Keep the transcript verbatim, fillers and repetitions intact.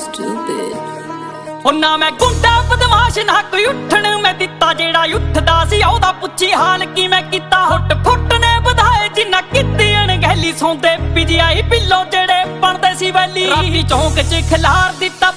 ਉਹ ਨਾ ਮੈਂ ਗੁੰਡਾ ਬਦਮਾਸ਼ ਨਾ ਕੋਈ ਉੱਠਣ ਮੈਂ ਦਿੱਤਾ, ਜਿਹੜਾ ਉੱਠਦਾ ਸੀ ਉਹਦਾ ਪੁੱਛੀ ਹਾਲ ਕੀ ਮੈਂ ਕੀਤਾ। ਹੁੱਟ ਫੁੱਟ ਨੇ ਵਧਾਏ ਜਿੰਨਾ ਕੀਤੀ ਅਣਗਹਿਲੀ, ਸੌਂਦੇ ਪੀਜੀਆਈ ਪਿੱਲੋ ਜਿਹੜੇ ਬਣਦੇ ਸੀ ਵੈਲੀ। ਰਾਤੀ ਚੌਂਕ 'ਚ ਖਿਲਾਰ ਦਿੱਤਾ